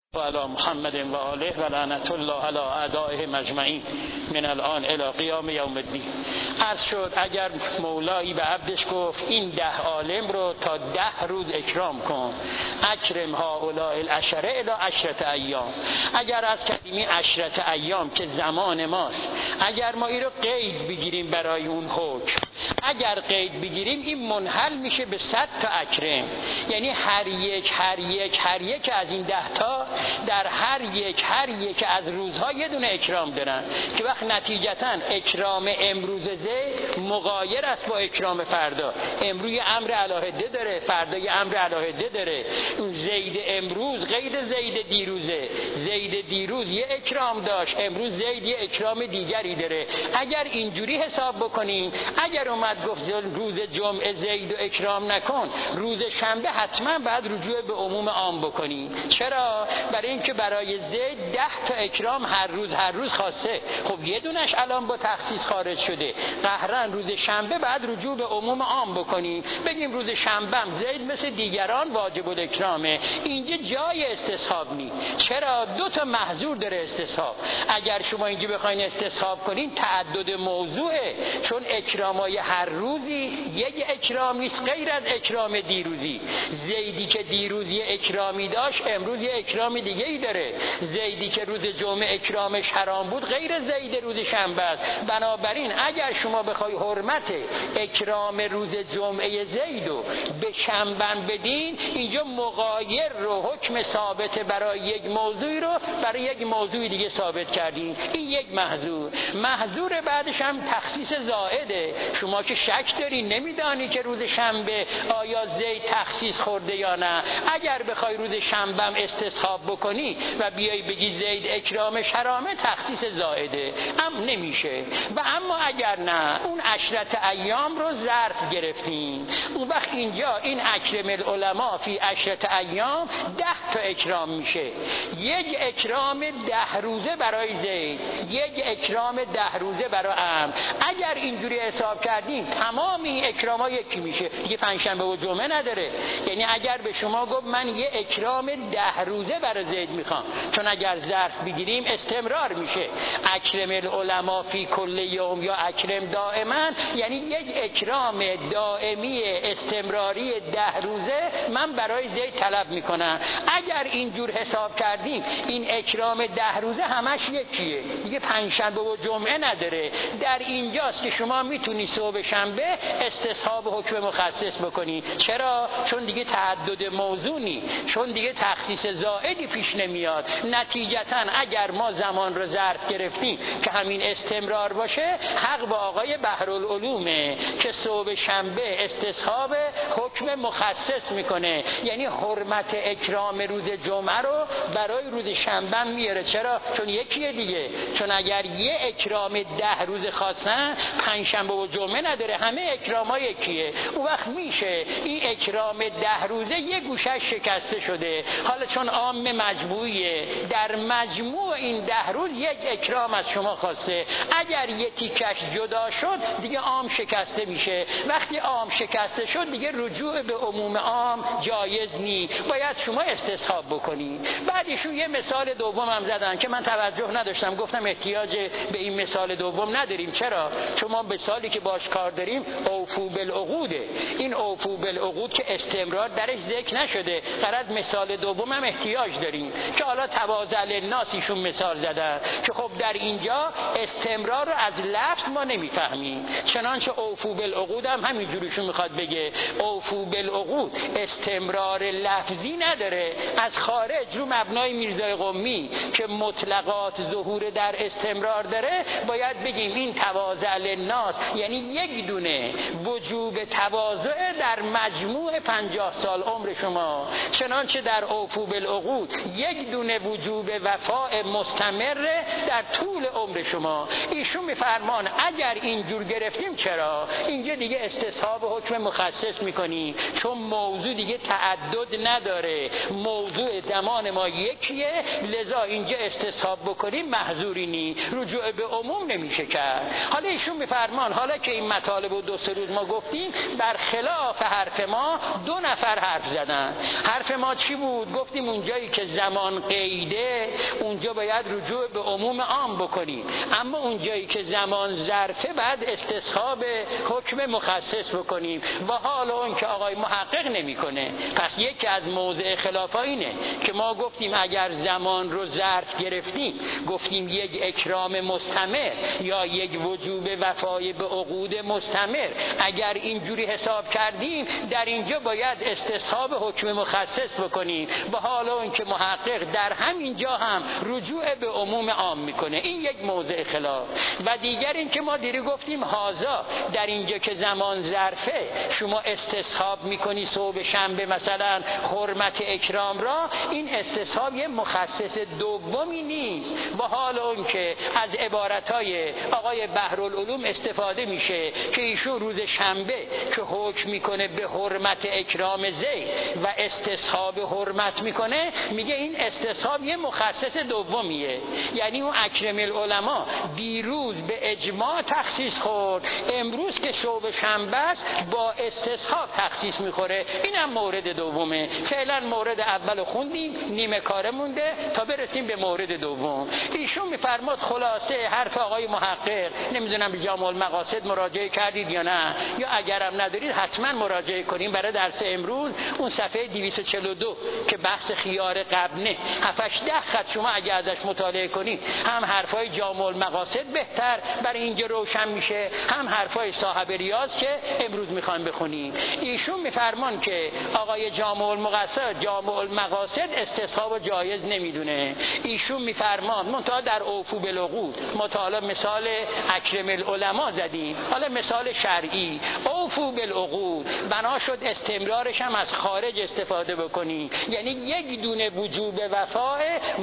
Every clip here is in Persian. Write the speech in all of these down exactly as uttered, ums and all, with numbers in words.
و علی محمد و آله و لعنت الله علی اعدائه مجمعین من الان الی قیام یوم الدین. عرض شد اگر مولایی به عبدش گفت این ده عالم رو تا ده روز اکرام کن، اکرم هؤلاء العشره الی عشرة ایام. اگر از کلمه عشرة ایام که زمان ماست، اگر ما این رو قید بگیریم برای اون حکم، اگر قید بگیریم این منحل میشه به صد تا اکرم، یعنی هر یک هر یک هر یک از این ده تا در هر یک هر یک از روزها یه دونه اکرام دارن که وقت نتیجتا اکرام امروز زید مغایر است با اکرام فردا. امروز امر علاهده داره، فردا امر علاهده داره. زید امروز غیر زید دیروزه، زید دیروز یه اکرام داشت، امروز زید یه اکرام دیگری داره. اگر اینجوری حساب بکنیم، اگر اومد گفت روز جمعه زید و اکرام نکن، روز شنبه حتما بعد رجوع به عموم عام بکنی. چرا؟ برای اینکه برای زید ده تا اکرام هر روز هر روز خواسته. خب یه دونش الان با تخصیص خارج شده، قهرن روز شنبه بعد رجوع به عموم عام بکنی، بگیم روز شنبه هم زید مثل دیگران واجب الاکرامه. اینجا جای استصحاب نی. چرا؟ دو تا محظور داره استصحاب. اگر شما اینجا بخواین استصحاب کنین تعدد موضوعه، چون اکرامای هر روزی یک اکرامی است غیر از اکرام دیروزی. زیدی که دیروزی اکرامی داشت امروز یه اکرام دیگه ای داره. زیدی که روز جمعه اکرامش حرام بود غیر زید روز شنبه است. بنابراین اگر شما بخوای حرمت اکرام روز جمعه زیدو به شنبه بدین، اینجا مغایر رو حکم ثابت برای یک موضوعی رو برای یک موضوع دیگه ثابت کردین. این یک محظور. محظور بعدش هم تخصیص زائده. شما که شک داری نمیدانی که روز شنبه آیا زید تخصیص خورده یا نه. اگر بخوای روز شنبه هم استصحاب بکنی و بیای بگی زید اکرامش حرامه، تخصیص زائده هم نمیشه. و اما اگر نه، اون عشرة ایام رو ظرف گرفتیم، اون وقت اینجا این اکرم العلماء فی عشرة ایام ده تا اکرام میشه. یک اکرام ده روزه برای زید، یک اکرام ده روزه برای عمرو. اگر اینجوری حساب کردیم تمام این اکرام ها یکی میشه، دیگه پنجشنبه و جمعه نداره. یعنی اگر به شما گفت من یه اکرام ده روزه برای زید میخوام، چون اگر ظرف بگیریم استمرار میشه. اکرم العلماء فی کل یوم یا اکرم دائما، یعنی یک اکرام دائمی استمراری ده روزه من برای زید طلب میکنم. اگر اینجور حساب کردیم این اکرام ده روزه همش یکیه، دیگه پنجشنبه و جمعه نداره. در اینجاست که شما میتونی صبح شنبه استصحاب حکم مخصص بکنی. چرا؟ چون دیگه تعدد موضوع نی، چون دیگه تخصیص زائدی پیش نمیاد. نتیجتا اگر ما زمان رو ظرف گرفتیم که همین استمرار باشه، حق با آقای بحرالعلومه که صبح شنبه استصحاب حکم مخصص میکنه، یعنی حرمت اکرام روز جمعه رو برای روز شنبه میاره. چرا؟ چون یکیه دیگه. چون اگر یه اکرام ده روز خواستن، پنجشنبه و جمعه نداره، همه اکرام ها یکیه. اون وقت میشه این اکرام ده روزه یه گوشه شکسته شده. حالا چون عام مجموعیه، در مجموع این ده روز یک اکرام از شما خواسته. اگر یه تیکش جدا شد دیگه عام شکسته میشه. وقتی عام شکسته شد دیگه رجوع به عموم عام جایز نی، باید شما استصحاب بکنی. بعدشون یه مثال دوم هم زدن که من توجه نداشتم، گفتم احتیاج به این مثال دوم نداریم. چرا؟ چون ما مثالی که باش کار داریم اوفو بالعقوده. این اوفو بالعقود که استمرار درش ذکر نشده، غرض مثال دوم هم احتیاج داریم که حالا تواضع للناس ایشون مثال زدن که خب در اینجا استمرار رو از لفظ ما نمیفهمیم. چنانچه اوفو بالعقود هم همینجوریشون میخواد بگه اوفو بالعقود استمرار لفظی نداره. از خارج رو مبنای میرزای قمی که مطلقات ظهور در استمرار داره، باید بگیم این تواضع للناس یعنی یک دونه وجوب تواضع در مجموع پنجاه سال عمر شما. چنانچه در اوفو بالعقود یک دونه وجوب وفاء مستمر در طول عمر شما. ایشون میفرمان اگر اینجور گرفتیم، چرا؟ اینجا دیگه استصحاب حکم مخصص میکنی، چون موضوع دیگه تعدد نداره، موضوع زمان ما یکیه، لذا اینجا استصحاب بکنیم محظوری نی، رجوع به عموم نمیشه کرد. حالا ایشون میفرمان حالا که این مطالب و دو سه روز ما گفتیم، برخلاف حرف ما دو نفر حرف زدن. حرف ما چی بود؟ گفتیم اونجایی که زمان قیده اونجا باید رجوع به عموم عام بکنیم، اما اونجایی که زمان ظرفه بعد استصحاب حکم مخصص بکنیم و حال اون که آقای محقق نمیکنه. پس یکی از موضع خلاف اینه که ما گفتیم اگر زمان رو ظرف گرفتیم، گفتیم یک اکرام مستمر یا یک وجوب وفای به عقود مستمر، اگر اینجوری حساب کردیم در اینجا باید استصحاب حکم مخصص بکنیم و حال اون که محقق در همین جا هم رجوع به عموم عام میکنه. این یک موضع خلاف. و دیگر این که ما دیگه گفتیم هازا در اینجا که زمان ظرفه شما استصحاب میکنی صبح شنبه مثلا حرمت اکرام را، این استصحاب یه مخصص دومی نیست و حال اون که از عبارتهای آقای بحرالعلوم استفاده میشه که ایشون روز شنبه که حکم میکنه به حرمت اکرام زید و استصحاب حرمت میکنه، میگه این استصحاب یه مخصص دومیه. یعنی اون اکرم العلماء دیروز به اجماع تخصیص خورد، امروز که صبح شنبه است با استصحاب تخصیص میخوره. اینم مورد دومه. فعلا مورد اول خوندیم، نیمه کاره مونده تا برسیم به مورد دوم. ایشون میفرماد خلاصه حرف آقای محقق، نمیدونم به جامع المقاصد مراجعه کردید یا نه، یا اگرم ندارید حتما مراجعه کنیم برای درس امروز. اون صفحه دویست و چهل و دو که بحث خیار قبنه، هفتش ده خط شما اگه ازش مطالعه کنید هم حرفای جامع المقاصد بهتر برای اینجا روشن میشه، هم حرفای صاحب ریاض که امروز میخوایم بخونیم. ایشون میفرمان که آقای جامع المقاصد جامع المقاصد استصحاب جایز نمیدونه. ایشون میفرمان منتها در اوفو بالعقود، ما تا حالا مثال اکرم العلماء زدیم، حالا مثال شرعی اوفو بالعقود، بنا شد استمرارش هم از خارج استفاده بکنی. یعنی یک دونه وجوب وفای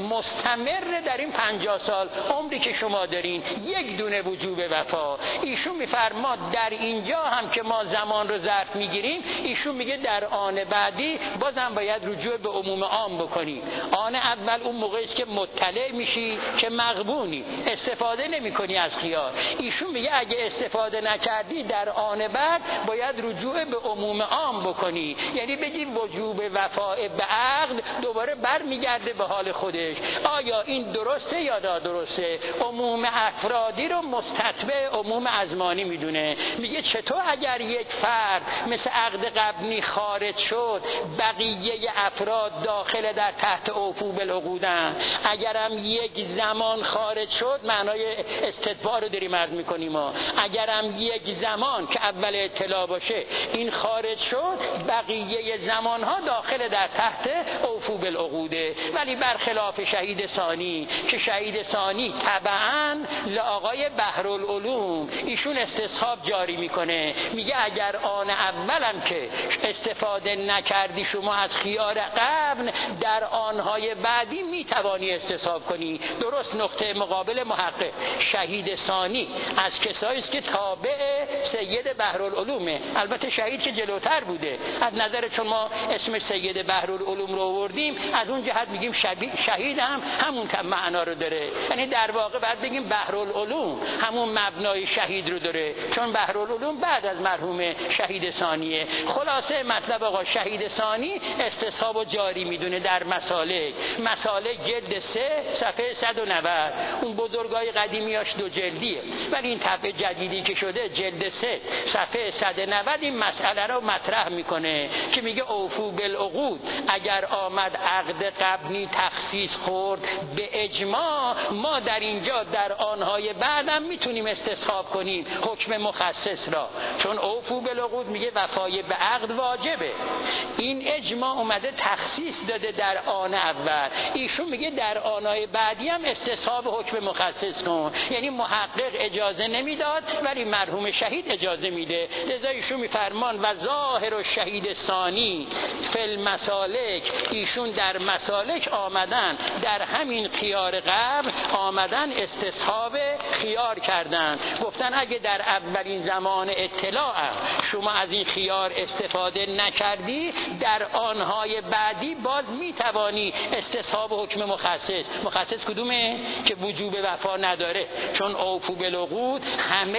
مستمر در این پنجاه سال عمری که شما دارین، یک دونه وجوب وفا. ایشون میفرماد در اینجا هم که ما زمان رو ظرف میگیریم، ایشون میگه در آن بعدی بازم باید رجوع به عموم عام بکنی. آن اول اون موقعی است که مطلع میشی که مغبونی، استفاده نمیکنی از خیار. ایشون میگه اگه استفاده نکردی در آن بعد باید رجوع به عموم عام بکنی. یعنی بگی وجوب وفای به عقد دوباره برمیگرده به حال خودش. آیا این درسته یا نادرسته؟ عموم افرادی رو مستتبع عموم ازمانی میدونه. میگه چطور اگر یک فرد مثل عقد قبلی خارج شد، بقیه افراد داخل در تحت اوفو بالعقودن؟ اگرم یک زمان خارج شد، معنای استدبار رو داریم عرض میکنیم ما. اگرم یک زمان که اول اطلاع باشه این خارج شد، بقیه زمانها داخل در تحت اوفو بالعقوده. ولی برخلاف شهید ثانی که شهید ثانی تبعاً لآقای بحرالعلوم ایشون استصحاب جاری میکنه، میگه اگر آن اولم که استفاده نکردی شما از خیار قبل، در آنهای بعدی میتوانی استصحاب کنی. درست نقطه مقابل محقق. شهید ثانی از کسایی است که تابع سید بحرالعلومه. البته شهید که جلوتر بوده از نظر، چون ما اسم سید بحرالعلوم رو آوردیم از اون جهت میگیم شهید هم همون معنا رو داره. یعنی در واقع بعد بگیم بحرالعلوم همون مبنای شهید رو داره، چون بحرالعلوم بعد از مرحوم شهید ثانیه. خلاصه مطلب آقا شهید ثانی استصحاب جاری میدونه در مسالک. مسالک جلد سه صفحه صد و نود. اون بزرگای قدیمیاش دو جلدیه، ولی این طبع جدیدی که شده جلد سه صفحه صد و نود این مسئله رو مطرح میکنه که میگه اوفو بالعقود. اگر آمد عقد قبلی تخصیص خورد به اجماع، ما در اینجا در آنهای بعدم میتونیم استصحاب کنیم حکم مخصص را، چون اوفو بالعقود میگه وفای به عقد واجبه. این اجماع اومده تخصیص داده در آن اول، ایشون میگه در آنهای بعدی هم استصحاب حکم مخصص کن. یعنی محقق اجازه نمیداد ولی مرحوم شهید اجازه میده. لذا ایشون میفرمان و ظاهر و شهید ثانی فی المسالک، ایشون در مسالک آمدن در همین خیار قبل آمدن استصحاب خیار کردن. گفتن اگه در اولین زمان اطلاع شما از این خیار استفاده نکردی، در آنهای بعدی باز میتوانی استصحاب حکم مخصص. مخصص کدومه؟ که وجوب وفا نداره، چون اوفو بالعقود همه عقد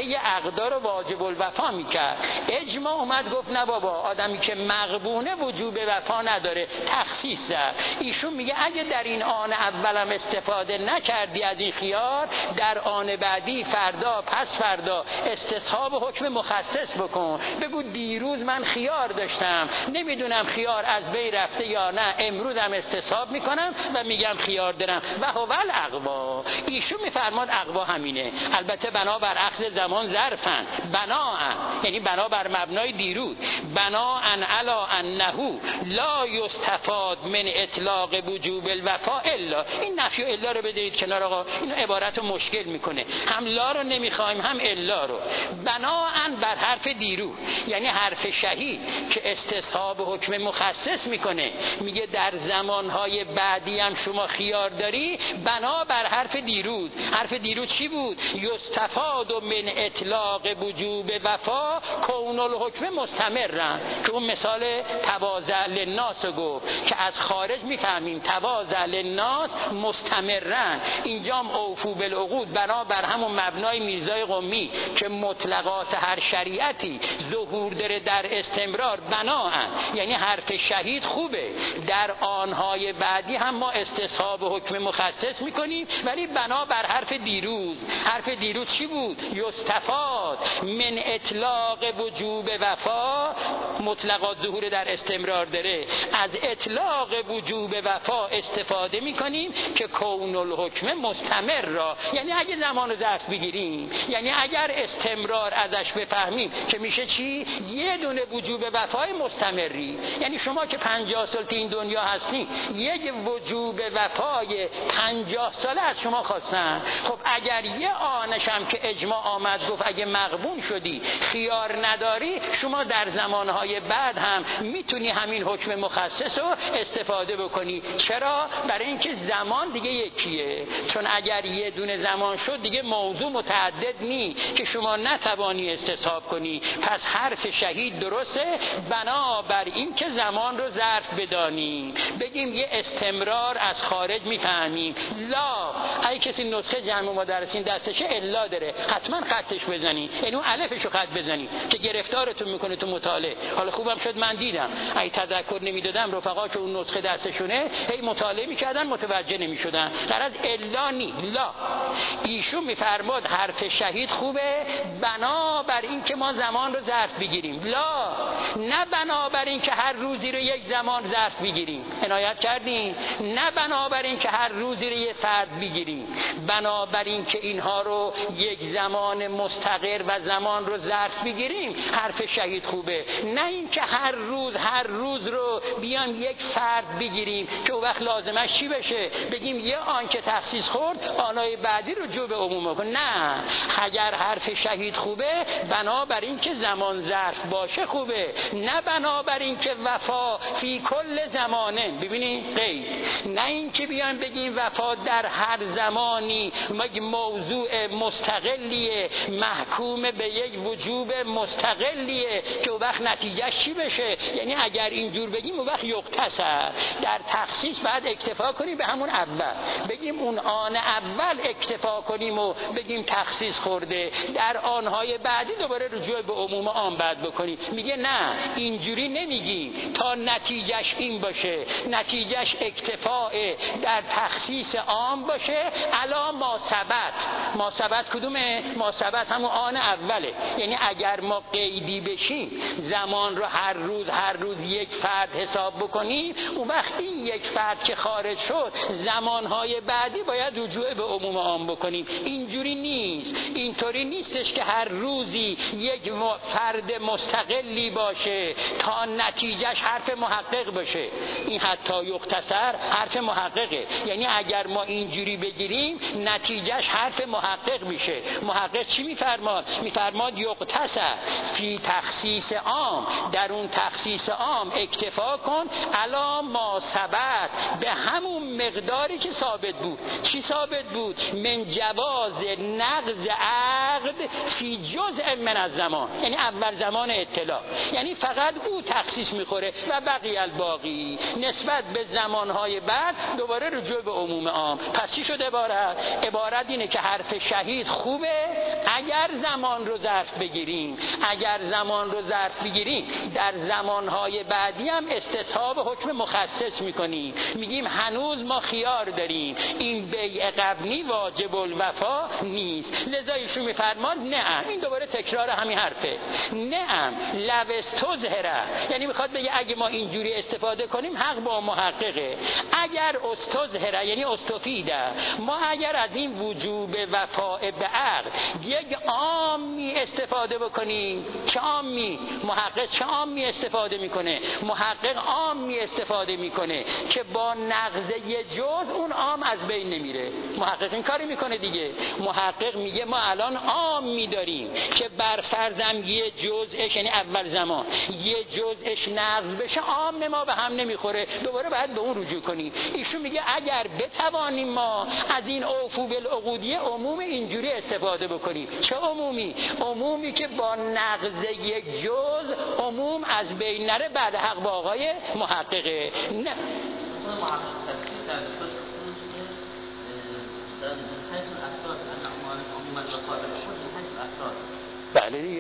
عقدا رو واجب الوفا میکرد. اجماع اومد گفت نه بابا، آدمی که مغبونه وجوب وفا نداره، تخصیص زد. ایشون میگه اگه در این آن اولم استفاده نکردی از این خیار، در آن بعدی فردا پس فردا استصحاب حکم مخصص بکن، بگو دیروز من خیار داشتم نمیدونم خیار از بین رفته یا نه، امروزم استصحاب میکنم و میگم خیار دارم و هو الاقوا. ایشون میفرماد اقوا همینه، البته بنابر اخذ زمان ظرفن، بناءن یعنی بنابر مبنای دیروز، بناءن علی انه لا یستفاد من اطلاق وجوب الوفا الا. این نفی و الا رو بدید کنار آقا، اینو عبارت رو مشکل میکنه، هم لا رو نمیخوایم هم الا رو. بناءن بر حرف دیروز یعنی حرف شهید که استصحاب حکم مخصص میکنه، میگه در زمانهای بعدی هم شما خیار داری، بنا بر حرف دیروز. حرف دیروز چی بود؟ یستفاد من اطلاق وجوب وفا کون الحکم مستمرن، که اون مثال تواضع للناس گفت که از خارج میفهمیم تواضع للناس مستمرن. اینجام اوفو بالعقود بنا بر همون مبنای میرزای قمی که مطلقات هر شریعتی ظهور داره در استمرار، بناهن یعنی حرف شهید خوبه، در آنهای بعدی هم ما استصحاب حکم مخصص میکنیم، ولی بنا بر حرف دیروز. حرف دیروز چی بود؟ یستفاد من اطلاق وجوب وفا، مطلقات ظهور در استمرار داره، از اطلاق وجوب وفا استفاده میکنیم که کون الحکم مستمر را، یعنی اگه زمان ظرف بگیریم، یعنی اگر استمرار ازش بفهمیم که میشه چی؟ یه دونه وجوب وفای مستمری. یعنی شما که پنجاه سال تو این دنیا هستی، یک وجوب وفای پنجاه ساله از شما خواستن. خب اگر یه آنش هم که اجماع آمد گفت اگه مغبون شدی خیار نداری، شما در زمانهای بعد هم میتونی همین حکم مخصص رو استفاده بکنی. چرا؟ برای اینکه زمان دیگه یکیه، چون اگر یه دونه زمان شد دیگه موضوع متعدد نی که شما نتوانی استصحاب کنی. پس حرف شهید درسته، بنابر این که زمان رو ظرف بدانیم، بگیم یه استمرار از خارج میفهمیم. لا، اگه کسی نسخه جمع مدرسین دستشه الا داره، حتما خطش بزنی، یعنی اون الفشو خط بزنی که گرفتارتون میکنه تو مطالعه. حالا خوبم شد من دیدم، اگه تذکر نمیدادم رفقا که اون نسخه دستشونه هی مطالعه میکردن متوجه نمیشدن. در از الا نی، لا. ایشون میفرماد حرف شهید خوبه بنابر این که ما زمان رو ظرف بگیریم، لا نه بنابر این که هر روزی رو یک زمان ظرف بگیریم. عنایت کردیم؟ نه بنابر این که هر روزی رو یک فرد بگیریم، بنابر این که اینها رو یک زمان مستقر و زمان رو ظرف بگیریم. حرف شهید خوبه، نه این که هر روز هر روز رو بیام یک فرد بگیریم که اون وقت لازمش چی بشه؟ بگیم یه آن که تخصیص خورد آنهای بعدی رو جو به عموم کن. نه، اگر حرف شهید خوبه بنابر این که زمان ظرف باشه خوبه، نه بنابر این که وفا فی کل زمانه. ببینید قید، نه این که بیان بگیم وفا در هر زمانی مگه موضوع مستقلیه، محکوم به یک وجوب مستقلیه که اون وقت نتیجه چی بشه؟ یعنی اگر اینجور بگیم اون وقت یقتصر، در تخصیص بعد اکتفا کنیم به همون اول، بگیم اون آن اول اکتفا کنیم و بگیم تخصیص خورده، در آنهای بعدی دوباره رجوع به عموم عام بعد بکنیم. میگه نه، اینجوری نمیگیم تا نتیجهش این باشه، نتیجهش اکتفاء در تخصیص عام باشه. الا ما ثبت، ما ثبت کدومه؟ ما ثبت همون آن اوله. یعنی اگر ما قیدی بشیم، زمان رو هر روز هر روز یک فرد حساب بکنیم، اون وقت این یک فرد که خارج شد زمانهای بعدی باید رجوع به عموم عام بکنیم. اینجوری نیست، اینطوری نیستش که هر روزی یک فرد مستقلی باشه تا نتیجهش حرف محقق باشه. این حتی یختصر حرف محققه، یعنی اگر ما اینجوری بگیریم نتیجهش حرف محقق میشه. محقق چی میفرماد؟ میفرماد یقتصر فی تخصیص عام، در اون تخصیص عام اکتفا کن الا ما ثبت، به همون مقداری که ثابت بود. چی ثابت بود؟ من جواز نقض عقد فی جزء من الزمان، یعنی اول زمان اطلاع، یعنی فقط او تخصیص میخوره و بقیه الباقی نسبت به زمانهای بعد دوباره رجوع به عموم عام. پس چی شد عبارت؟ عبارت فقط اینه که حرف شهید خوبه اگر زمان رو ظرف بگیریم. اگر زمان رو ظرف بگیریم در زمانهای بعدی هم استصحاب حکم مخصص میکنیم، میگیم هنوز ما خیار داریم، این بیع قبلی واجب الوفا نیست. لذا ایشون میفرماد نه، این دوباره تکرار همین حرفه، نه لو استظهره، یعنی میخواد بگه اگه ما اینجوری استفاده کنیم حق با محققه. اگر استظهره یعنی استفیده، ما اگر از این وجوب وفاء به عقد یک عامی استفاده بکنیم، چه عامی؟ محقق چه عامی استفاده میکنه؟ محقق عامی استفاده میکنه که با نقض یه جز اون عام از بین نمیره. محقق این کاری میکنه دیگه. محقق میگه ما الان عامی داریم که بر فرضم یه جزءش، یعنی اول زمان یه جزءش نقض بشه، عام ما به هم نمیخوره، دوباره باید به اون رجوع کنیم. ایشون میگه اگر بتوانیم ما از این اوفو بالعقودیه عموم اینجوری استفاده بکنیم. چه عمومی؟ عمومی که با نقض یک جز عموم از بین نره، بعد حق با آقای محققه. نه بله دیگه،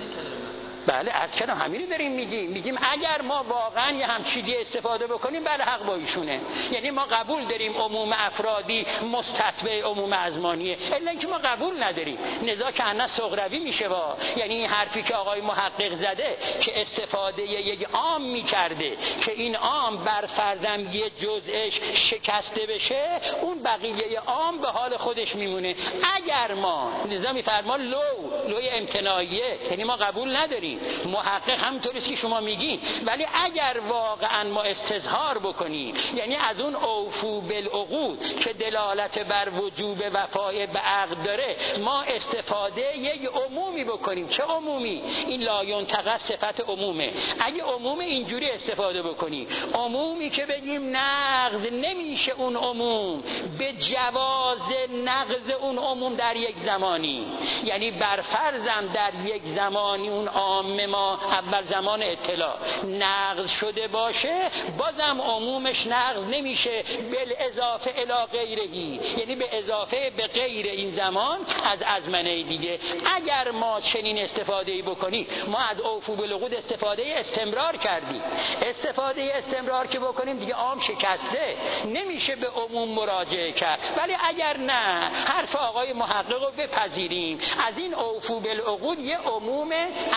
بله از چرا همینی داریم میگیم. میگیم اگر ما واقعا یه همچیزی استفاده بکنیم بله حق با ایشونه، یعنی ما قبول داریم عموم افرادی مستتبع عموم ازمانیه، الا اینکه ما قبول نداریم. نزا که انا صغروی میشه با، یعنی این حرفی که آقای محقق زده که استفاده یک عام میکرده که این عام بر فرضم یه جزءش شکسته بشه، اون بقیه عام به حال خودش میمونه. اگر ما نزا میفرما لو لوی امتناعیه، یعنی ما قبول نداریم، محقق همونطوری که شما میگین، ولی اگر واقعا ما استظهار بکنیم، یعنی از اون اوفو بالعقود که دلالت بر وجوب وفای به عقد داره، ما استفاده یک عمومی بکنیم. چه عمومی؟ این لا ینتقص صفت عمومه. اگه عموم اینجوری استفاده بکنیم، عمومی که بگیم نقض نمیشه اون عموم به جواز نقض اون عموم در یک زمانی، یعنی بر فرضم در یک زمانی اون عام ما اول زمان اطلاع نقض شده باشه، بازم عمومش نقض نمیشه بالاضافه الی غیرهی، یعنی به اضافه به غیر این زمان از ازمنه دیگه. اگر ما چنین استفاده‌ای بکنیم، ما از اوفو بالعقود استفاده استمرار کردیم، استفاده استمرار که بکنیم دیگه عام شکسته نمیشه به عموم مراجعه کرد. ولی اگر نه، حرف آقای محقق رو بپذیریم، از این اوفو بالعقود یه عموم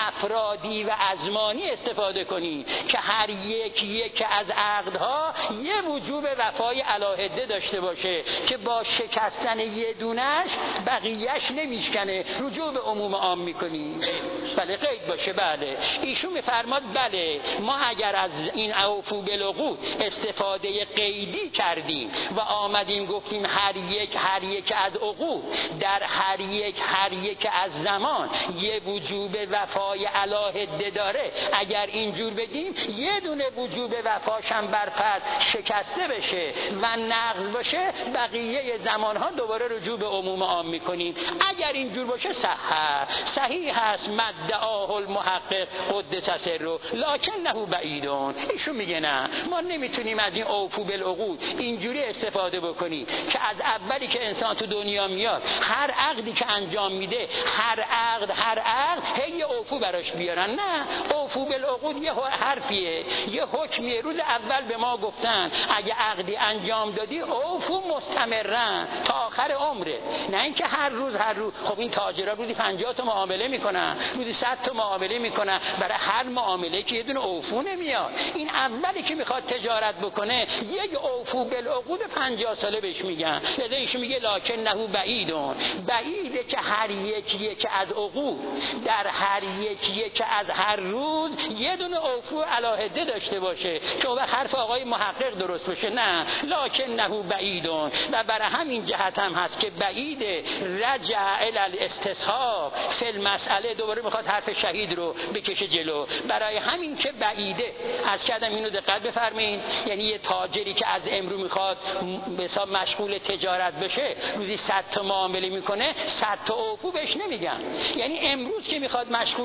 افرادی و ازمانی استفاده کنی که هر یک یک از عقدها یه وجوب وفای علاهده داشته باشه که با شکستن یه دونش بقیهش نمیشکنه، رجوع به عموم عام میکنی. بله قید باشه. بله ایشون میفرماد بله ما اگر از این اوفو بالعقود استفاده قیدی کردیم و آمدیم گفتیم هر یک هر یک از عقود در هر یک هر یک از زمان یه وجوب وفای علاهده داره، اگر اینجور بگیم یه دونه وجوب وفاش هم بر فرض شکسته بشه و نقض باشه، بقیه زمانها دوباره رجوع به عموم عام میکنیم. اگر اینجور باشه صحیح صحیح هست مدعاه المحقق قدس سره لکنه بعیدون. ایشون میگه نه، ما نمیتونیم از این اوفو بالعقود اینجوری استفاده بکنیم که از اولی که انسان تو دنیا میاد هر عقدی که انجام میده، هر عقد هر عقد هی اوفو براش بیارن. نه، اوفو بالعقود یه حرفیه، یه حکمیه. روز اول به ما گفتن اگه عقدی انجام دادی اوفو مستمرن تا آخر عمره، نه اینکه هر روز هر روز. خب این تاجرها روزی پنجاه تا معامله میکنن، روزی صد تا معامله میکنن، برای هر معامله که یه دونه اوفو نمیاد. این اولی که میخواد تجارت بکنه یک اوفو بالعقود پنجاه ساله بهش میگن. لذا ایشون میگه لکنه بعیدون، بعیده که هر یک یک از عقود در هر یک یک از هر روز یه دونه اوفو علاهده داشته باشه که اون وقت حرف آقای محقق درست باشه. نه، لکنه بعیدون. و برای همین جهت هم هست که بعید رجع الی الاستصحاب فی المسئله، دوباره میخواد حرف شهید رو بکشه جلو. برای همین که بعیده، از کردم اینو دقت بفرمایید، یعنی یه تاجری که از امرو میخواد به حساب مشغول تجارت بشه، روزی صد تا معامله میکنه، صد تا اوفو بهش نمیگن. یعنی امروز که میخواد مشغول تجارت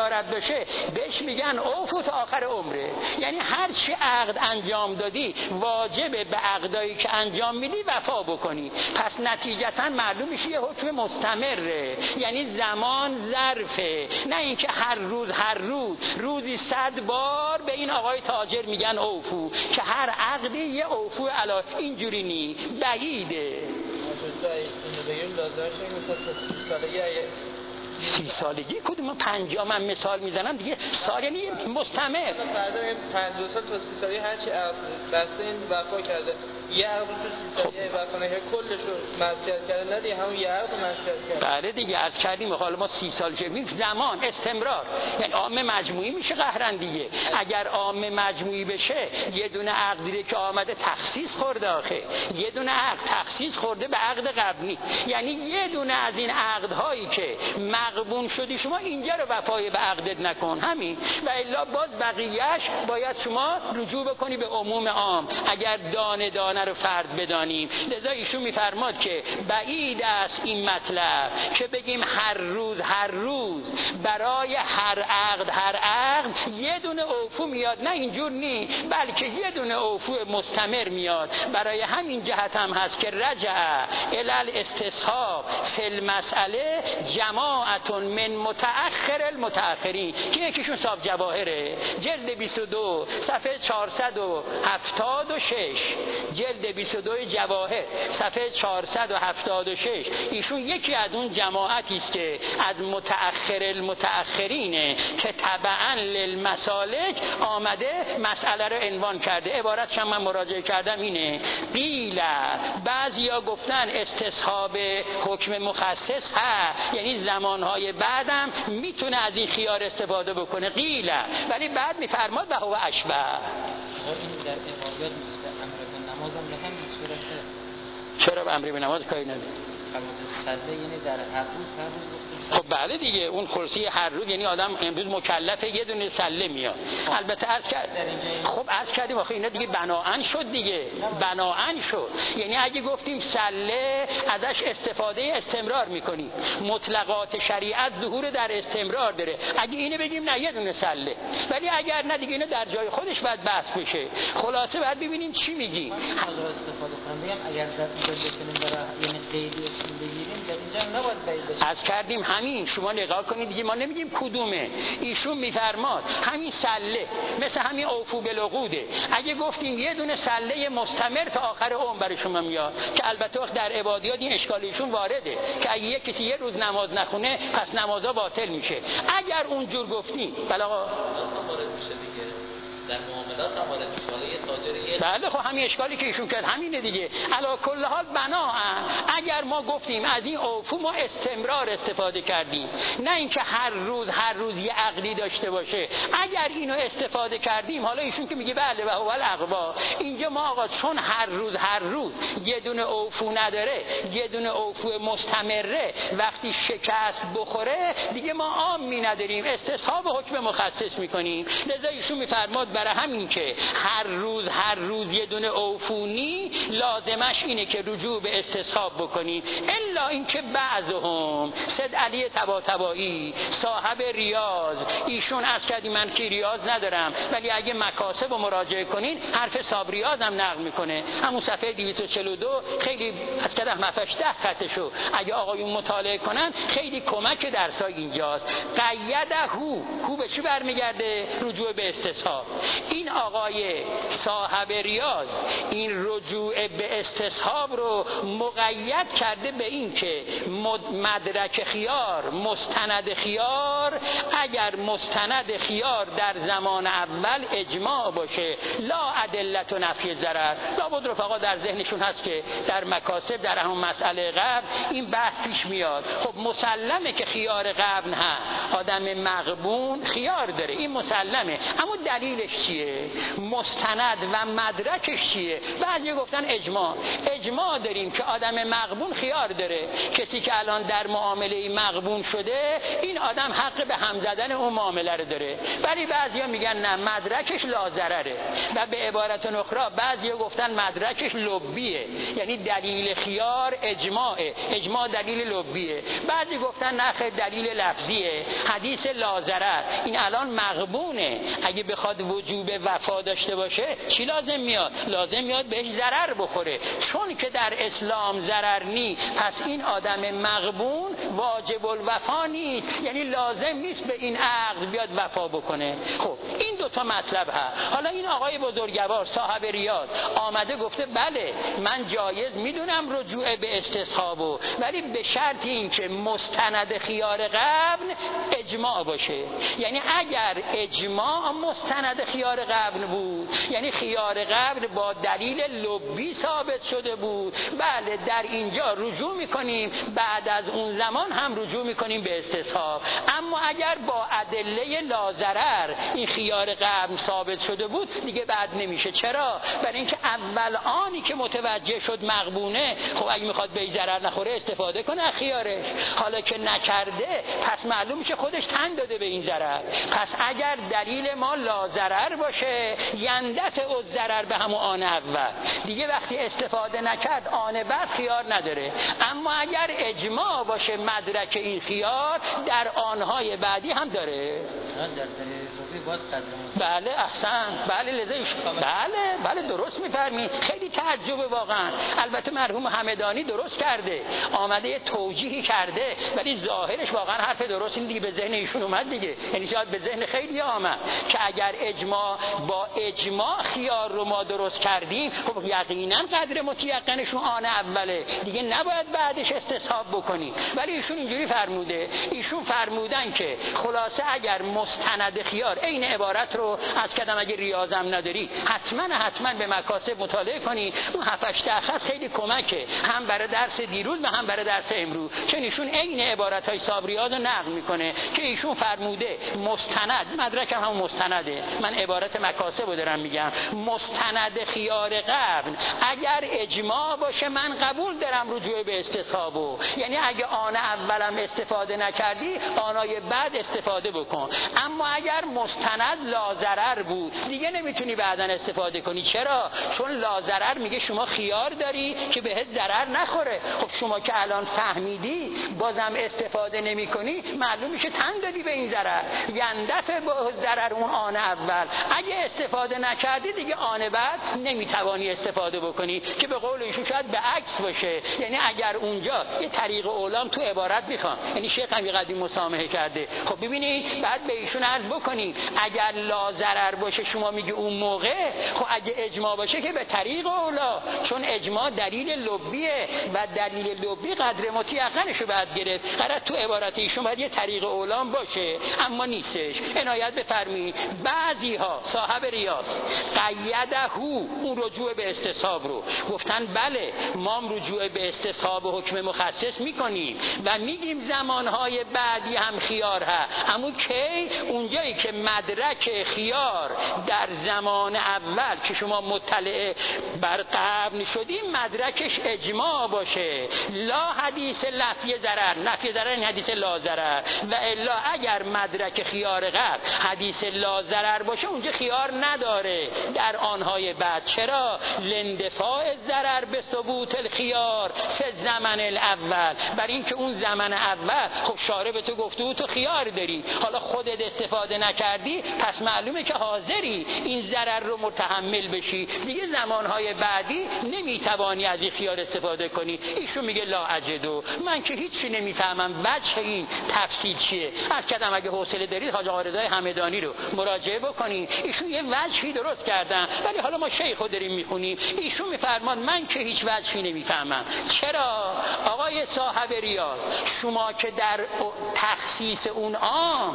ندارد بشه بهش میگن اوفو تا آخر عمره. یعنی هر چی عقد انجام دادی واجبه به عقدایی که انجام میدی وفا بکنی. پس نتیجتا معلوم میشه یه حکم مستمره، یعنی زمان ظرفه، نه اینکه هر روز هر روز روزی صد بار به این آقای تاجر میگن اوفو، که هر عقدی یه اوفو علا. اینجوری نی، بعیده. سی سالگی کدوم پنجاه من مثال میزنم دیگه، سال یعنی مستمر. پنجاه سال تا سی سالگی هرچی بسته این وفا کرده یه عقد تو سی سالگی وفا نکنه کلشو معصیت کرده، نه دیگه همون یه عقد معصیت کرده. بله دیگه از کردیم حالا ما سی سال چه میگیم زمان استمرار، یعنی عام مجموعی میشه قهرن دیگه. اگر عام مجموعی بشه یه دونه عقدی که آمده تخصیص خورده، آخه یه دونه عقد تخصیص خورده به عقد قبلی، یعنی یه دونه از این عقدهایی که مغبون شدی شما اینجا رو وفای به عقدت نکن، همین. و الا باز بقیهش باید شما رجوع بکنی به عموم عام اگر دانه دانه رو فرد بدانیم. لذا ایشون میفرماد که بعید است این مطلب که بگیم هر روز هر روز برای هر عقد هر عقد یه دونه اوفو میاد، نه اینجور نی، بلکه یه دونه اوفو مستمر میاد. برای همین جهت هم هست که رجع الال استصحاب فی المسئله جماعتون من متأخر المتأخرین، که یکیشون صاحب جواهره، جلد بیست و دو صفحه چهارصد و هفتاد و شش، جلد بیست و دو جواهر صفحه چهارصد و هفتاد و شش. ایشون یکی از اون جماعتی است که از متأخر المتأخرینه که تبعا للمسالک آمده مسئله رو عنوان کرده. عبارتش هم من مراجعه کردم اینه، قیل بعضیا گفتن استصحاب حکم مخصص ها، یعنی زمانهای بعدم میتونه از این خیار استفاده بکنه. قیل، ولی بعد میفرماد به هو اشبه. این در اماریات امر به نماز هم به همین صورته. چرا به امر به نماز کاری نداره؟ صده یعنی در هر روز هر روز. خب بله دیگه، اون خلصی هر روز یعنی آدم امروز مکلفه یه دونه سله میاد. البته عرض کرد خب عرض کردیم آخه اینا دیگه بناءن شد دیگه، بناءن شد. یعنی اگه گفتیم سله ازش استفاده استمرار میکنیم، مطلقات شریعت ظهور در استمرار داره. اگه اینو بگیم نه یه دونه سله، ولی اگر نه دیگه اینو در جای خودش باید بحث بشه. خلاصه باید ببینیم چی میگیم. استفاده کنیم اگر در اینجا بتونیم برای یعنی قیدی اسم بگیریم در اینجا نباید باید عرض کردیم همین. شما نگاه کنید دیگه، ما نمیگیم کدومه، ایشون میفرماد همین سله مثل همین اوفو بالعقوده. اگه گفتیم یه دونه سله مستمر تا آخر عمر برای شما میاد، که البته وقت در عبادیات این اشکال ایشون وارده که اگه یک کسی یه روز نماز نخونه پس نمازها باطل میشه. اگر اونجور گفتیم بلا وارد میشه دیگه در معاملات هم وارد میشه. یه تاجر بله خب همین اشکالی که ایشون کرد همینه دیگه. علی کل حال بنا اگر ما گفتیم از این اوفو ما استمرار استفاده کردیم، نه اینکه هر روز هر روز یه عقدی داشته باشه، اگر اینو استفاده کردیم، حالا ایشون که میگه بله و هو العقبا، اینجا ما آقا چون هر روز هر روز یه دونه اوفو نداره، یه دونه اوفو مستمره، وقتی شکست بخوره دیگه ما عام می نداریم، استصحاب حکم مخصص میکنیم. لذا ایشون میفرماد برای همین که هر روز هر روز یه دونه اوفونی لازمش اینه که رجوع به استصحاب بکنیم. الا اینکه بعضهم سید علی طباطبایی صاحب ریاض، ایشون از کردی من که ریاض ندارم ولی اگه مکاسب رو مراجعه کنین حرف صاحب ریاض هم نقل میکنه، همون صفحه دویست و چهل و دو خیلی از کردم مفش ده خطشو اگه آقایون مطالعه کنن خیلی کمک درسای اینجاست. قیده هو هو به چی برمیگرده؟ رجوع به استصحاب. این آقای صاحب ریاض این رجوع به استصحاب رو مقید کرده به این که مدرک خیار مستند خیار، اگر مستند خیار در زمان اول اجماع باشه لا ادلت و نفی ضرر. لابد رفقا در ذهنشون هست که در مکاسب در همون مسئله قبل این بحث پیش میاد. خب مسلمه که خیار قبل ها آدم مغبون خیار داره، این مسلمه، اما دلیلش چیه؟ مستند و مدرکش چیه؟ بعضی گفتن اجماع اجماع داریم که آدم مغبون خیار داره. کسی که الان در معامله مغبون شده این آدم حق به هم زدن اون معامله رو داره، ولی بعضیا میگن نه مدرکش لازرره. و به عبارت اخرى بعضیا گفتن مدرکش لبیه، یعنی دلیل خیار خیار اجماعه، اجماع دلیل لبیه. بعضی گفتن نه خیر دلیل لفظیه، حدیث لا ضرر. این الان مغبونه، اگه بخواد وجوب وفا داشته باشه چی لازم میاد؟ لازم میاد بهش ضرر بخوره. چون که در اسلام ضرر نی، پس این آدم مغبون واجب الوفا نیست، یعنی لازم نیست به این عقد بیاد وفا بکنه. خب این دوتا مطلب هست. حالا این آقای بزرگوار صاحب ریاض آمده گفته بله من جایز میدونم رجوع به استصحابو، ولی به شرط این که مستند خیار قبل اجماع باشه. یعنی اگر اجماع مستند خیار قبل بود، یعنی خیار قبل با دلیل لبی ثابت شده بود، بله در اینجا رجوع میکنیم، بعد از اون زمان هم رجوع میکنیم به استصحاب. اما اگر با ادله لا ضرر این خیار قبل ثابت شده بود دیگه بعد نمیشه. چرا؟ برای اینکه اول آنی که متوجه شد مغبونه، خب اگه میخواد به ضرر نخوره استفاده کنه از خیارش. حالا که نکرده پس معلوم میشه خودش تن داده به این ضرر. پس اگر دلیل ما لا ضرر باشه یندت او ضرر به همون آن اول، دیگه وقتی استفاده نکرد آن بعد خیار نداره. اما اگر اجماع باشه مدرک این خیار در آنهای بعدی هم داره. بله احسن، بله لذیذ، بله بله درست میفرمید. خیلی تعجب واقعا. البته مرحوم همدانی درست کرده، آمده یه توجیهی کرده، ولی ظاهرش واقعا حرف درست این دیگه به ذهن ایشون اومد دیگه. یعنی شاید به ذهن خیلی آمد که اگر اجماع با اجماع خیار رو ما درست کردیم، خب یقینا قدر متیقنشون آن اوله، دیگه نباید بعدش استصحاب بکنیم. ولی ایشون اینجوری فرموده، ایشون فرمودن که خلاصه اگر مستند خیار، این عبارت رو از کدام اگه ریاضم نداری حتما حتما به مکاسب مطالعه کنی. اون هفت هشت خط خیلی کمکه، هم برای درس دیروز و هم برای درس امروز، چون ایشون عین عبارت های صابریاد رو نقل میکنه که ایشون فرموده مستند، مدرک هم مستنده، من عبارت مکاسب رو دارم میگم، مستند خیار قبل اگر اجماع باشه من قبول دارم رجوع به استصحابو. یعنی اگه آن اولم استفاده نکردی آنای بعد استفاده بکن. اما اگر مستند لا ضرر بود دیگه نمیتونی بعداً استفاده کنی. چرا؟ چون لا ضرر میگه شما خیار داری که بهت ضرر نخوره. خب شما که الان فهمیدی بازم استفاده نمیکنی، معلوم میشه تن دادی به این ضرر، یندفع با ضرر اون آن اول. اگه استفاده نکردی دیگه آن بعد نمیتوانی استفاده بکنی، که به قول ایشون شاید به عکس باشه. یعنی اگر اونجا یه طریق اولام تو عبارت میخوام، یعنی شیخ هم یه قدیم مسامحه کرده. خب ببینید بعد به ایشون عرض بکنی اگر لا ضرر باشه شما میگی اون موقع، خب اگه اجماع باشه که به طریق اولا، چون اجماع دلیل لبیه و دلیل لبی قدر متیقنشو بعد گرفت. قرار تو عبارت ایشون باید یه طریق اولام باشه، اما نیستش. عنایت بفرمایید. بعضی ها صاحب ریاض قیده اون رجوع به استصحاب رو گفتن بله ما رجوع به استصحاب و حکم مخصص میکنیم و میگیم زمانهای بعدی هم خیار هست. اما کی؟ اونجایی که مدرک خیار در زمان اول که شما مطلع بر قبل شدیم مدرکش اجماع باشه، لا حدیث نفی ضرر، نفی ضرر این حدیث لا ضرر، و الا اگر مدرک خیار قبل حدیث لا ضرر باشه اونجا خیار نداره در آنهای بعد. چرا؟ لندفاع ضرر به ثبوت الخیار فی زمن الاول، بر این که اون زمان اول خب شارع به تو گفته بود تو خیار داری، حالا خودت استفاده نکردی، پس معلومه که حاضری این ضرر رو متحمل بشی، دیگه زمانهای بعدی نمیتوانی از این خیار استفاده کنی. ایشون میگه لا اجدو، من که هیچی نمیفهمم وجه این تفصیل چیه. از کدام اگه حوصله دارید حاج آقا رضای همدانی رو مراجعه بکنید، ایشون یه وجهی درست کردن، ولی حالا ما شیخو داریم میخونیم. ایشون میفرمان من که هیچ وجهی نمیفهمم. چرا؟ آقای صاحب ریاض شما که در تخصیص اون عام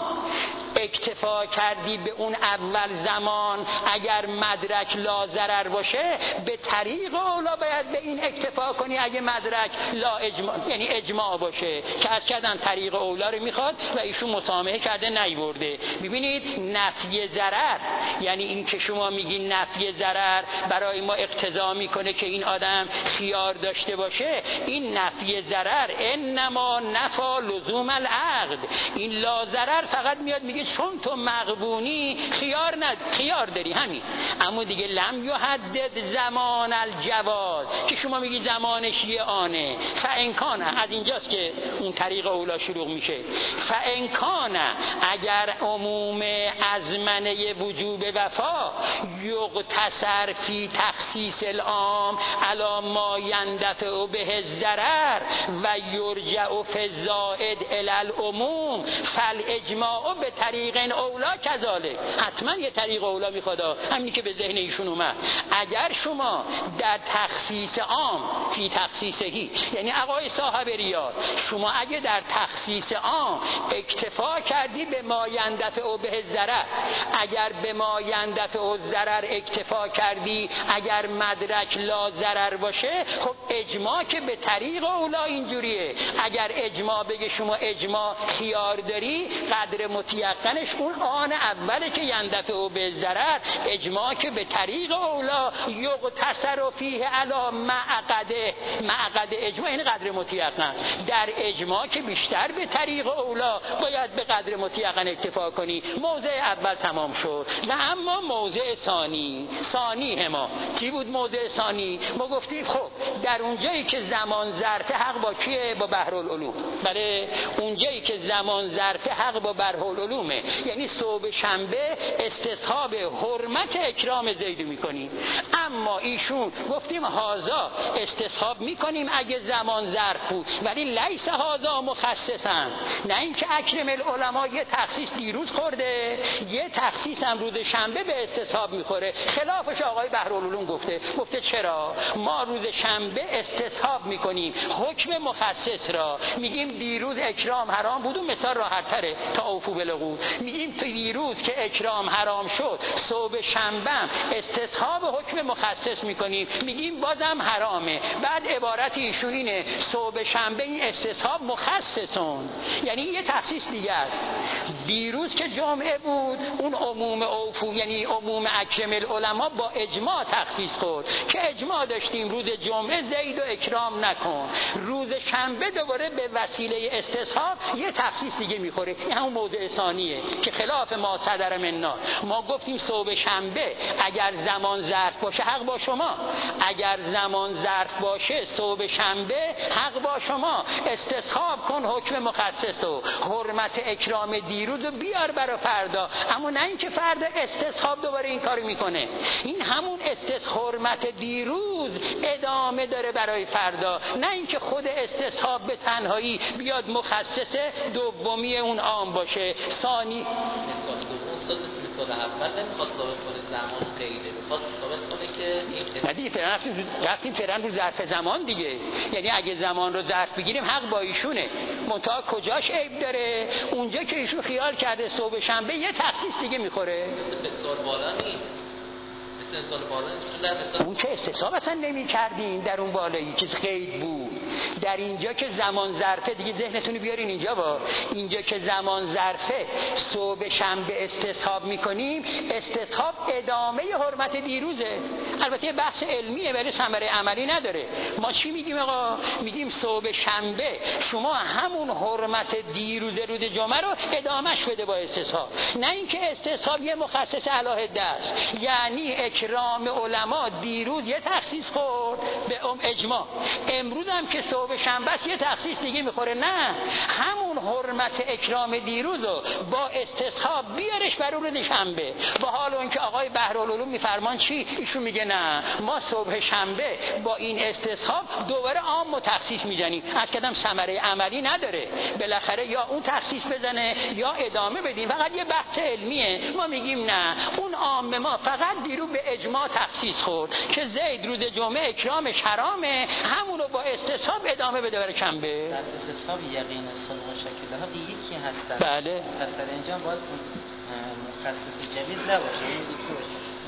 اکتفا کردی به اون اول زمان، اگر مدرک لا ضرر باشه به طریق اولا باید به این اکتفا کنی اگه مدرک لا اجماع یعنی اجماع باشه، که از کدن طریق اولا رو میخواد و ایشون مسامحه کرده نیورده. ببینید نفی ضرر یعنی این که شما میگی نفی ضرر برای ما اقتضا میکنه که این آدم خیار داشته باشه، این نفی ضرر انما نفا لزوم العقد، این لا ضرر فقط میاد میگه میگه چون تو مغبونی خیار ند خیار داری همین. اما دیگه لم یحدد زمان الجواز که شما میگی زمانش یه آنه. فانکانه از اینجاست که اون طریق اولا شروع میشه. فانکانه اگر عموم ازمنه وجوب وفا یقتصر فی تخصیص العام علی ما یندفع به الضرر و یرجع فی الزائد الی العموم فالاجماع به طریق اولا کذالک. حتما یه طریق اولا میخواد، همینی که به ذهن ایشون اومد. اگر شما در تخصیص عام فی تخصیصهی، یعنی آقای صاحب ریاض، شما اگه در تخصیص عام اکتفا کردی به ما یندفع به الضرر، اگر به ما یندفع الضرر اکتفا کردی، اگر مدرک لا ضرر باشه، خب اجماع که به طریق اولا اینجوریه. اگر اجماع بگه شما اجماع خیار داری، قدر متیقنش اون آن اوله که یندفع به الضرر، اجماع که به طریق اولا یقتصر فیه علی معقده. معقده اجماع این قدر متیقن. در اجماع که بیشتر به طریق اولا باید به قدر متیقن اکتفا کنی. موضع اول تمام شد. و اما موضع ثانی، ثانی ما چی بود؟ موضع ثانی ما گفتیم خب در اونجایی که زمان ظرف حق با کیه؟ با بحرالعلوم. بله اونجایی که زمان ظرف حق با بحرالعلومه، یعنی صبح شنبه استصحاب حرمت اکرام زید میکنیم. اما ایشون گفتیم هازا استصحاب میکنیم اگه زمان ظرف بود، ولی لیس هازا مخصصا. نه اینکه اکرم العلماء یه تخصیص دیروز خورده، یه تخصیص هم روز شنبه به استصحاب میخوره. خلافش آقای بحرالعلوم گفته گفته چرا ما روز شنبه استصحاب میکنیم حکم مخصص را. میگیم دیروز اکرام حرام بود، و مثال راحت تره تا اوفو بلغو. میگیم تو دیروز که اکرام حرام شد، صبح شنبه استصحاب حکم مخصص میکنیم، میگیم بازم حرامه. بعد عبارت ایشون اینه صبح شنبه این استصحاب مخصصون، یعنی یه تخصیص دیگه است. دیروز که جمعه بود اون عموم اوفو، یعنی عموم اکرم العلماء با اجماع تخصیص خورد که اجماع داشتیم روز جمعه زید و اکرام نکن. روز شنبه دوباره به وسیله استصحاب یه تخصیص دیگه میخوره. این همون موضع ثانیه که خلاف ما صدر مننا. ما گفتیم صبح شنبه اگر زمان ظرف باشه حق با شما، اگر زمان ظرف باشه صبح شنبه حق با شما. استصحاب کن حکم مخصص و حرمت اکرام دیروز بیار برای فردا. اما نه اینکه فردا استصحاب دوباره این کارو میکنه. این همون استصحاب حرمت دیروز ادامه داره برای فردا، نه اینکه خود استصحاب به تنهایی بیاد مخصص دومی اون عام باشه. ثانی مثال اول نمیخواد ثابت کنه زمان غیره، میخواد ثابت کنه که این نه دیگه رفتیم فعلا رو ظرف زمان دیگه. یعنی اگه زمان رو ظرف بگیریم حق با ایشونه، منتها کجاش عیب داره؟ اونجا که ایشون خیال کرده صبح شنبه یه تخصیص دیگه میخوره. مثال بالا نیست. اون که استصحاب اصلا نمی کردین در اون بالایی که قید بود. در اینجا که زمان ظرفه دیگه ذهنتون بیارین اینجا با اینجا که زمان ظرفه صبح شنبه استصحاب میکنیم، استصحاب ادامه حرمت دیروزه. البته بحث علمیه ولی ثمره عملی نداره. ما چی میگیم آقا؟ میگیم صبح شنبه شما همون حرمت دیروز روز جمعه رو ادامهش بده با استصحاب، نه اینکه استصحاب یه مخصص علاهده است. یعنی اکرام علما دیروز یه تخصیص خورد به ام اجماع، امروز هم که صبح شنبه یه تخصیص دیگه میخوره. نه، همون حرمت اکرام دیروز رو با استصحاب بیارش بر روز شنبه. با حال اون که آقای بحرالعلوم میفرمان چی؟ ایشون میگه نه، ما صبح شنبه با این استصحاب دوباره عام و تخصیص میزنیم. از کدام ثمره عملی نداره. بالاخره یا اون تخصیص بزنه یا ادامه بدیم. فقط یه بحث علمیه. ما میگیم نه، اون عام ما فقط دیروز به اجماع تخصیص خورد که زید روز جمعه اکرامش حرامه، همونو با استصحاب ادامه بده برای شنبه. در استصحاب یقین صدق شکل ها یکی هستن. بله. پس در اینجا باید مخصص جدید نباشه.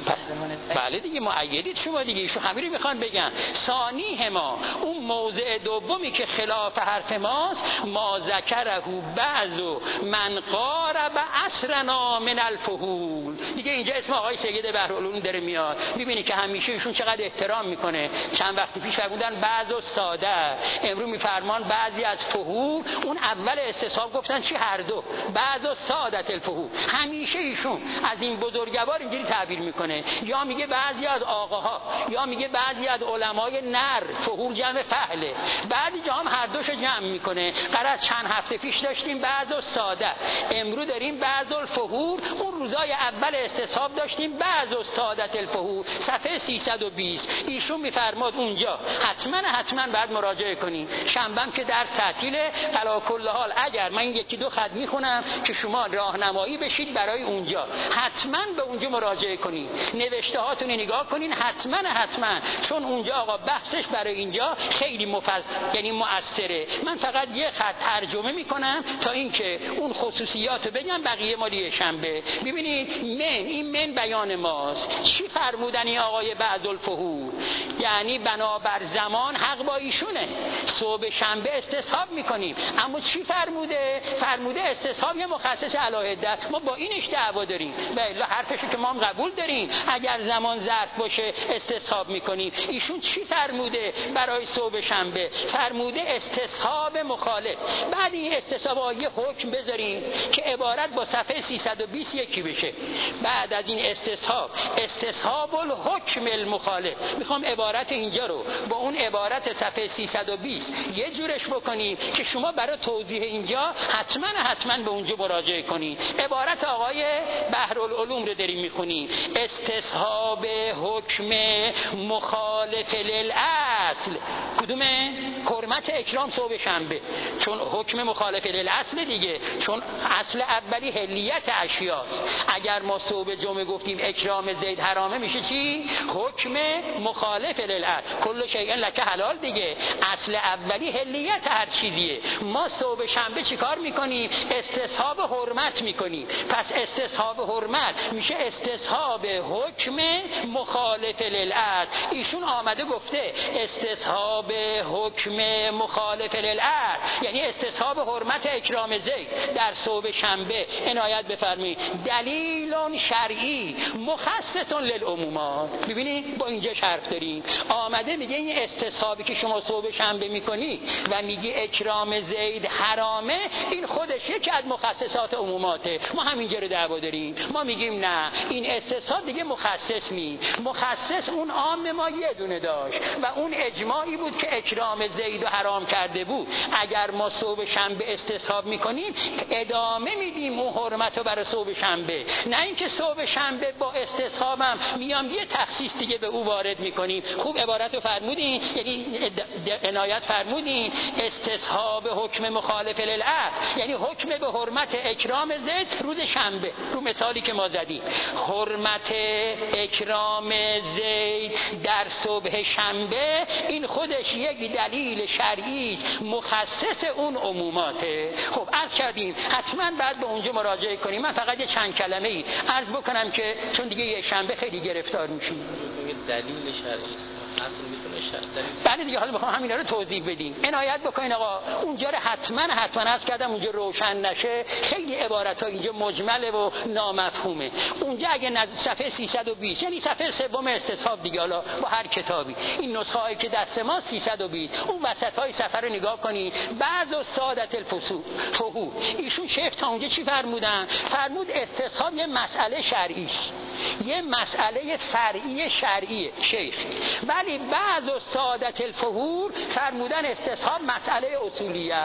بله دیگه مؤیدید شما دیگه، ایشون همین رو میخوان بگن. ثانی ما، اون موضع دومی که خلاف حرف ماست، ما ذکره بعض من قارب عصرنا من الفحول. دیگه اینجا اسم آقای سید بحرالعلوم داره میاد، میبینی که همیشه ایشون چقدر احترام میکنه. چند وقتی پیش فرمودن بعض و ساده، امروز میفرمان بعضی از فحول. اون اول استصحاب گفتن چی؟ هر دو، بعض و سادت الفحول. همیشه ایشون از این بزرگوار اینجوری تعبیر میکنه، یا میگه بعضی از آقاها، یا میگه بعضی از علمای نر، فحول جمع فحله، بعضی جا هم هر دوشو جمع میکنه. قرار چند هفته پیش داشتیم بعض و ساده، امروز داریم بعض الفحول. اون روزای اول استصحاب داشتیم بعض و سادت الفحول. صفحه سیصد و بیست ایشون میفرماد اونجا حتما حتما بعد مراجعه کنین. شنبه که در تعطیله. علی کل حال اگر من یکی دو خط میخونم که شما راهنمایی بشید برای اونجا، حتما به اونجا مراجعه کنین، نوشته هاتون نگاه کنین، حتما حتما، چون اونجا آقا بحثش برای اینجا خیلی مفصل یعنی مؤثره. من فقط یه خط ترجمه میکنم تا اینکه اون خصوصیاتو بگم، بقیه مالی شنبه. ببینید من، این من بیان ماست. چی فرمودن این آقای بعد الفحول؟ یعنی بنابر زمان حق با ایشونه، صبح شنبه استصحاب میکنیم. اما چی فرموده؟ فرموده استصحاب یه مخصص علاهده. ما با اینش دعوا داریم، بله حرفشو که ما هم قبول داریم، اگر زمان ظرف باشه استصحاب میکنیم. ایشون چی فرموده برای صبح شنبه؟ فرموده استصحاب مخالف. بعد این استصحاب یه حکم بذاریم که عبارت با صفحه سیصد و بیست یکی بشه. بعد از این استصحاب، استصحاب الحکم المخالف، میخوام عبارت اینجا رو با اون عبارت صفحه سیصد و بیست یه جورش بکنیم که شما برای توضیح اینجا حتما حتما به اونجا مراجعه کنید. عبارت آقای بحرالعلوم رو داریم میخونیم. استصحاب حکم مخالف للاصل کدومه؟ حرمت اکرام صبح شنبه، چون حکم مخالف للاصل دیگه، چون اصل اولی حلیت اشیاست. اگر ما صبح جمعه گفتیم اکرام زید حرامه، میشه چی؟ حکم مخالف للاصل. کل شیء لک حلال دیگه، اصل اولی حلیت هر چیزیه. ما صبح شنبه چیکار میکنیم؟ استصحاب حرمت میکنیم. پس استصحاب حرمت میشه استصحاب حکم مخالف للاصل. ایشون آمده گفته استصحاب حکم مخالف للاصل یعنی استصحاب حرمت اکرام زید در صبح شنبه. عنایت بفرمایید، دلیل شرعی مخصص للعمومات. ببینید با اینجا حرف داریم. آمده میگه این استصحابی که شما صبح شنبه میکنی و میگی اکرام زید حرامه، این خودش یکی از مخصصات عموماته. ما همینجا رو دعوا داریم. ما میگیم نه، این استصحاب دیگه مخصص نی. مخصص اون عام ما یه دونه داشت و اون اجماعی بود که اکرام زید و حرام کرده بود. اگر ما صبح شنبه استصحاب میکنیم، ادامه میدیم اون حرمت رو برای صبح شنبه، نه اینکه صبح شنبه با استصحابم میام یه تخصیص دیگه به او وارد میکنیم. خوب عبارت رو فرمودین، یعنی عنایت فرمودین استصحاب حکم مخالف للاصل یعنی حکم به حرمت اکرام زید روز شنبه. رو مثالی که ما زدیم، حرمت اکرام زید در صبح شنبه، این خودش یک دلیل شرعی مخصص اون عموماته. خب عرض کردیم حتما بعد به اونجا مراجعه کنیم. من فقط یه چند کلمه ای عرض بکنم که چون دیگه یه شنبه خیلی گرفتار میشیم. دلیل شرعی اصلا میتونه شرط. بله دیگه، حالا بخوام همینا رو توضیح بدیم. عنایت بکنین آقا، اونجا رو حتما حتما عرض کردم اونجا روشن نشه، خیلی عبارت‌ها اینجا مجمله و نامفهومه. اونجا اگه نز... صفحه سیصد و بیست یعنی صفحه سوم استصحاب دیگه، حالا با هر کتابی این نسخه‌ای که دست ما سیصد و بیست، اون وسط‌های صفحه رو نگاه کنین. بعض و سادت الفصول فهو، ایشون شیخ تا اونجا چی فرمودن؟ فرمود استصحاب یه مسئله شرعی، یه مسئله فرعی شرعیه شیخ، ولی بعض و سادت الفهور فرمودن استصحاب مسئله اصولیه.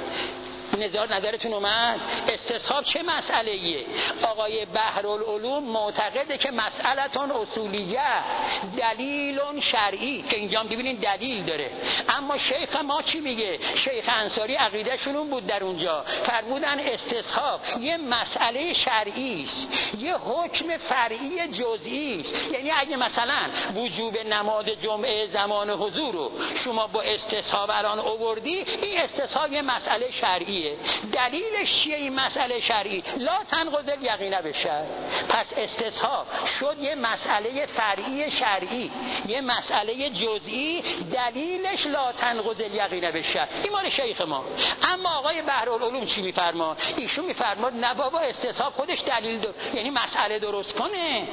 نظر نظرتون اومد؟ استصحاب چه مسئله ایه؟ آقای بحرالعلوم معتقده که مسئلتون اصولیه، دلیل شرعی، که اینجا هم ببینین دلیل داره. اما شیخ ما چی میگه؟ شیخ انصاری عقیده شون بود در اونجا، فرمودن استصحاب یه مسئله شرعی است، یه حکم فرعی جزئی است. یعنی اگه مثلا وجوب نماز جمعه زمان حضور رو شما با استصحاب الان آوردی، این استصحاب یه مسئله شرعی. شرعیه. دلیلش چیه این مسئله شرعی؟ لا تنقض الیقین بالشرع. پس استصحاب شد یه مسئله فرعی شرعی، یه مسئله جزئی، دلیلش لا تنقض الیقین بالشرع. این مال شیخ ما. اما آقای بحرالعلوم چی میفرماد؟ ایشون میفرماد نه بابا استصحاب خودش دلیل دو... یعنی مسئله درست کنه.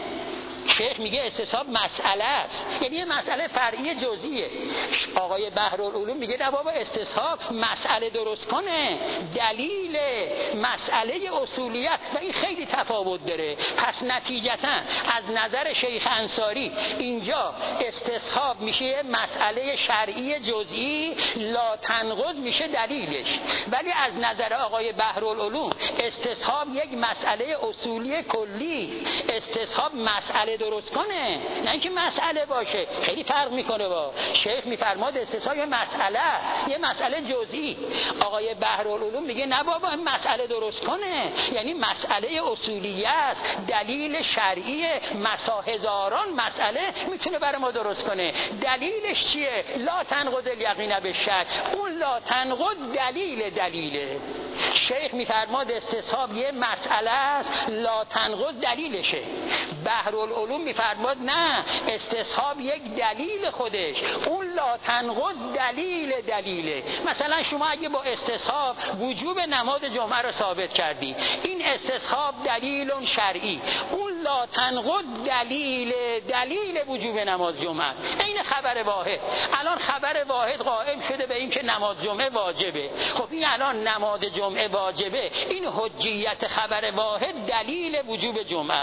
شیخ میگه استصحاب مسئله است، یعنی یه مسئله فرعی جزئیه. آقای بحرالعلوم میگه نه بابا استصحاب مسئله درست کنه، دلیل مسئله اصولیت، و این خیلی تفاوت داره. پس نتیجتا از نظر شیخ انصاری اینجا استصحاب میشه یه مسئله شرعی جزئی، لا تنقض میشه دلیلش. ولی از نظر آقای بحرالعلوم استصحاب یک مسئله اصولی کلی، استصحاب مسئله درست کنه، نه اینکه مسئله باشه. خیلی فرق میکنه. با شیخ میفرماد استصحاب یه مسئله، یه مسئله جزئی. آقای بحرالعلوم میگه نه بابا این مسئله درست کنه، یعنی مسئله اصولی است، دلیل شرعی، مسا هزاران مسئله میتونه برای ما درست کنه. دلیلش چیه؟ لا تنقض الیقین بالشرع. اون لا تنقض دلیل دلیله. شیخ میفرماد استصحاب یه مسئله است، لا تنقض دلیلشه. بحرالعلوم میفرماد نه، استصحاب یک دلیل خودش، اون لا تنقض دلیل دلیله. مثلا شما اگه با استصحاب وجوب نماز جمعه رو ثابت کردی، این استصحاب دلیل شرعی، اون لا تنقض دلیل دلیل وجوب نماز جمعه. این خبر واحد. الان خبر واحد قائم شده به این که نماز جمعه واجبه. خب این الان نماز جمعه واجبه، این حجیت خبر واحد دلیل وجوب جمعه.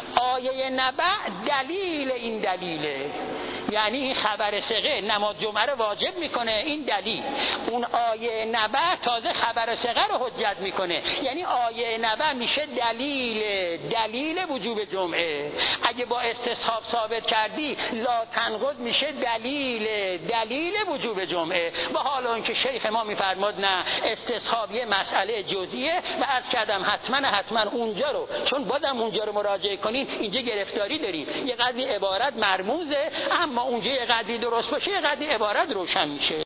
آیه نبع دلیل این دلیله، یعنی این خبر ثقه نماز جمعه رو واجب میکنه، این دلیل. اون آیه نبع تازه خبر ثقه رو حجت میکنه، یعنی آیه نبع میشه دلیل دلیل وجوب جمعه. اگه با استصحاب ثابت کردی لا تنقض میشه دلیل دلیل وجوب جمعه. و حالا اینکه شیخ ما میفرماد نه، استصحاب یه مسئله جزئیه و عرض کردم حتما حتما اونجا رو، چون بازم اونجا رو مراجعه کنین اینجا گرفتاری داریم. یه قضیه عبارت مرموزه، اما اونجا یه قضیه درست باشه یه قضیه عبارت روشن میشه.